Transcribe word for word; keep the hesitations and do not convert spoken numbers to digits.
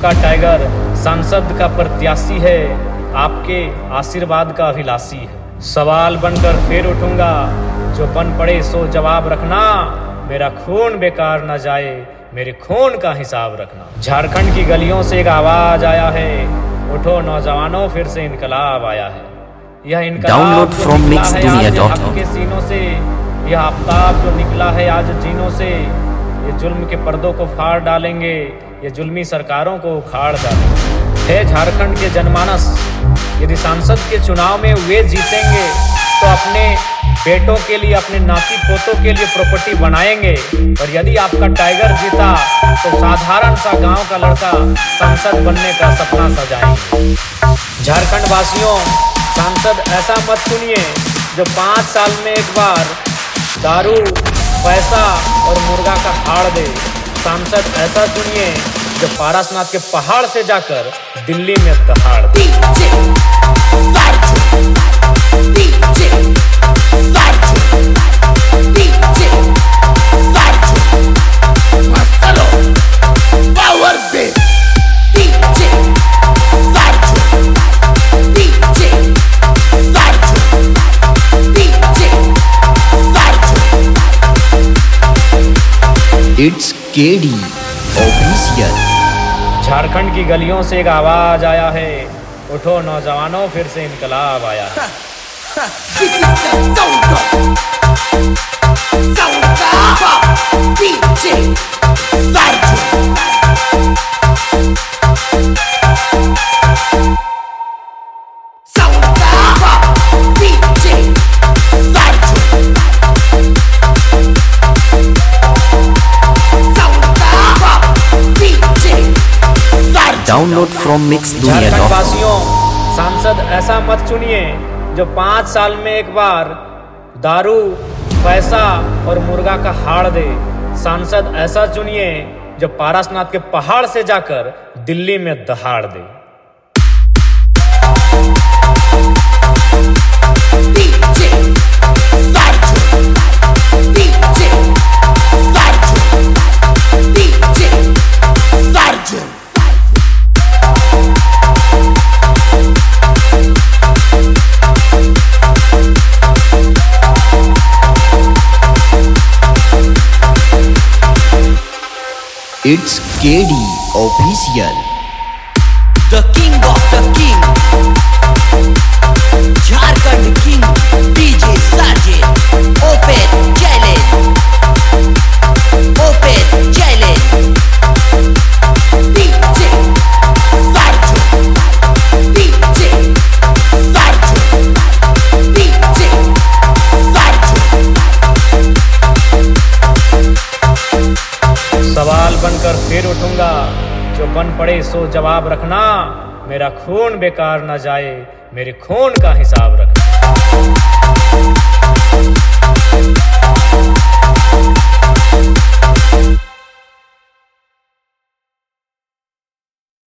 आपका टाइगर सांसद का प्रत्याशी है, आपके आशीर्वाद का अभिलाषी है। सवाल बनकर फिर उठूंगा, जो बन पड़े सो जवाब रखना। मेरा खून बेकार न जाए, मेरे खून का हिसाब रखना। झारखंड की गलियों से एक आवाज आया है, उठो नौजवानों फिर से इनकलाब आया है। यह इनकलाब जो निकला है आज हक के सीनों से, यह आफ्ताब जो निकला है आज जीनों से। ये जुल्म के पर्दों को फाड़ डालेंगे, ये जुल्मी सरकारों को उखाड़ डालेंगे। है झारखंड के जनमानस, यदि सांसद के चुनाव में वे जीतेंगे तो अपने बेटों के लिए, अपने नाती पोतों के लिए प्रॉपर्टी बनाएंगे। और यदि आपका टाइगर जीता तो साधारण सा गांव का लड़का सांसद बनने का सपना सजाएंगे। झारखंड वासियों, सांसद ऐसा मत चुनिए जो पाँच साल में एक बार दारू, पैसा और मुर्गा का हाड़ दे। सांसद ऐसा चुनिए जो पारसनाथ के पहाड़ से जाकर दिल्ली में दहाड़ दे। It's KD official. झारखंड की गलियों से एक आवाज आया है, उठो नौजवानों फिर से इनकलाब आया है। डाउनलोड फ्रॉम मिक्स दुनिया। झारखंड वासियों, सांसद ऐसा मत चुनिए जो पाँच साल में एक बार दारू, पैसा और मुर्गा का हाड़ दे। सांसद ऐसा चुनिए जो पारसनाथ के पहाड़ से जाकर दिल्ली में दहाड़ दे। It's K D official. The king of the king, Jharkhand king, D J Sajid. Open challenge, open challenge. D J Sajid, D J Sajid, D J Sajid. सवाल बनकर फिर उठूंगा, जो बन पड़े सो जवाब रखना। मेरा खून बेकार न जाए, मेरे खून का हिसाब रखना।